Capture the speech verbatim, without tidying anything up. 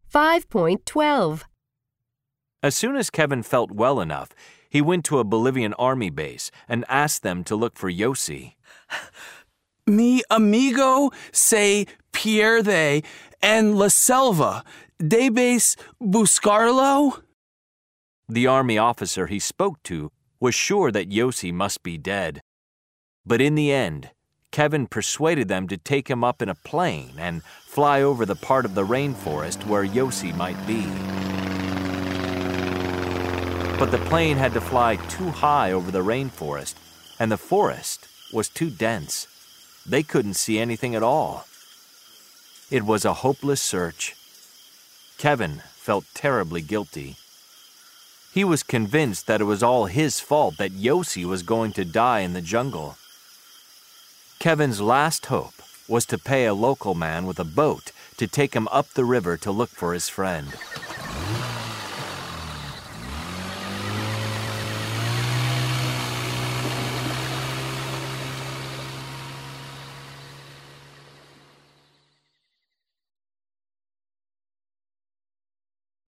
five point twelve. As soon as Kevin felt well enough, he went to a Bolivian army base and asked them to look for Yossi. Mi amigo se pierde en la selva. ¿Debes buscarlo? The army officer he spoke to was sure that Yossi must be dead. But in the end, Kevin persuaded them to take him up in a plane and fly over the part of the rainforest where Yossi might be. But the plane had to fly too high over the rainforest, and the forest was too dense. They couldn't see anything at all. It was a hopeless search. Kevin felt terribly guilty. He was convinced that it was all his fault that Yossi was going to die in the jungle. Kevin's last hope was to pay a local man with a boat to take him up the river to look for his friend.